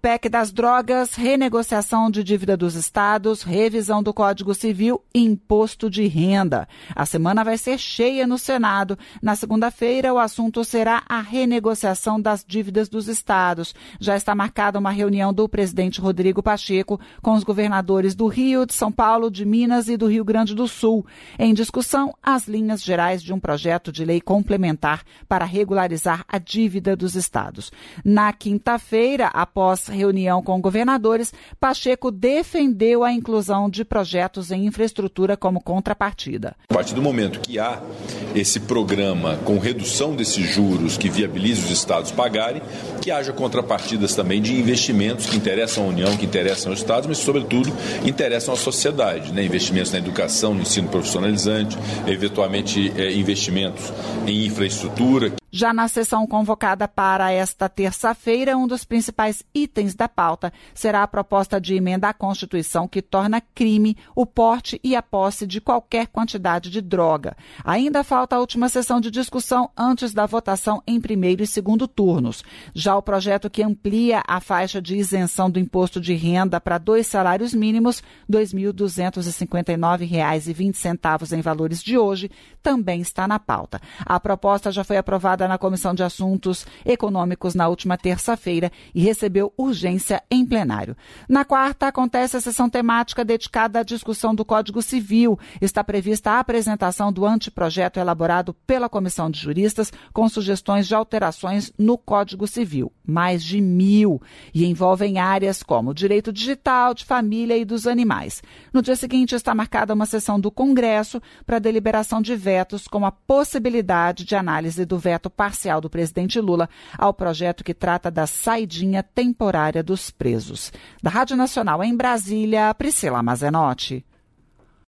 PEC das drogas, renegociação de dívida dos estados, revisão do Código Civil e imposto de renda. A semana vai ser cheia no Senado. Na segunda-feira, o assunto será a renegociação das dívidas dos estados. Já está marcada uma reunião do presidente Rodrigo Pacheco com os governadores do Rio, de São Paulo, de Minas e do Rio Grande do Sul. Em discussão, as linhas gerais de um projeto de lei complementar para regularizar a dívida dos estados. Na quinta-feira, após reunião com governadores, Pacheco defendeu a inclusão de projetos em infraestrutura como contrapartida. A partir do momento que há esse programa com redução desses juros que viabilize os estados pagarem, que haja contrapartidas também de investimentos que interessam à União, que interessam aos estados, mas, sobretudo, interessam à sociedade, né? Investimentos na educação, no ensino profissionalizante, eventualmente investimentos em infraestrutura. Já na sessão convocada para esta terça-feira, um dos principais itens da pauta será a proposta de emenda à Constituição que torna crime o porte e a posse de qualquer quantidade de droga. Ainda falta a última sessão de discussão antes da votação em primeiro e segundo turnos. Já o projeto que amplia a faixa de isenção do imposto de renda para 2 salários mínimos, R$ 2.259,20 em valores de hoje, também está na pauta. A proposta já foi aprovada na Comissão de Assuntos Econômicos na última terça-feira e recebeu urgência em plenário. Na quarta, acontece a sessão temática dedicada à discussão do Código Civil. Está prevista a apresentação do anteprojeto elaborado pela Comissão de Juristas com sugestões de alterações no Código Civil, mais de 1.000, e envolvem áreas como direito digital, de família e dos animais. No dia seguinte, está marcada uma sessão do Congresso para deliberação de vetos com a possibilidade de análise do veto parcial do presidente Lula ao projeto que trata da saidinha temporária dos presos. Da Rádio Nacional em Brasília, Priscila Mazenotti.